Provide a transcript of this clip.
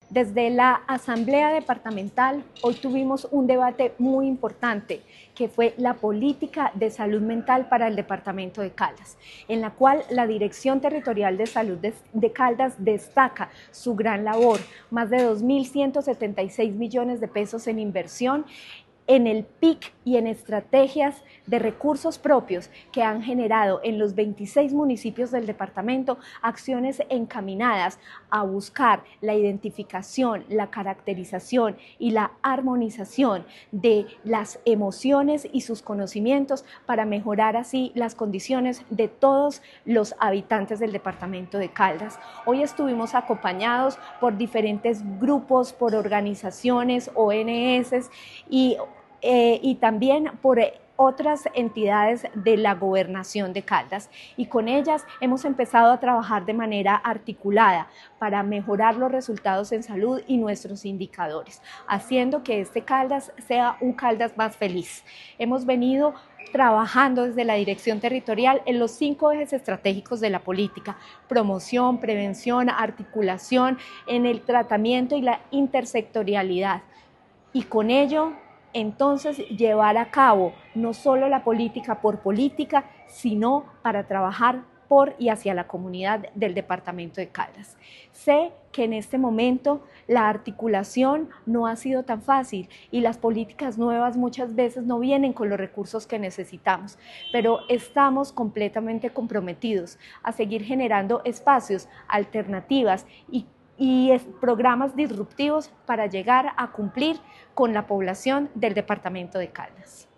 Desde la Asamblea Departamental, hoy tuvimos un debate muy importante, que fue la política de salud mental para el departamento de Caldas, en la cual la Dirección Territorial de Salud de Caldas destaca su gran labor, más de 2.176 millones de pesos en inversión en el PIC y en estrategias de recursos propios que han generado en los 26 municipios del departamento acciones encaminadas a buscar la identificación, la caracterización y la armonización de las emociones y sus conocimientos para mejorar así las condiciones de todos los habitantes del departamento de Caldas. Hoy estuvimos acompañados por diferentes grupos, por organizaciones, ONS y también por otras entidades de la gobernación de Caldas, y con ellas hemos empezado a trabajar de manera articulada para mejorar los resultados en salud y nuestros indicadores, haciendo que este Caldas sea un Caldas más feliz. Hemos venido trabajando desde la Dirección Territorial en los 5 ejes estratégicos de la política: promoción, prevención, articulación, en el tratamiento y la intersectorialidad, y con ello entonces llevar a cabo no solo la política por política, sino para trabajar por y hacia la comunidad del departamento de Caldas. Sé que en este momento la articulación no ha sido tan fácil y las políticas nuevas muchas veces no vienen con los recursos que necesitamos, pero estamos completamente comprometidos a seguir generando espacios, alternativas y programas disruptivos para llegar a cumplir con la población del departamento de Caldas.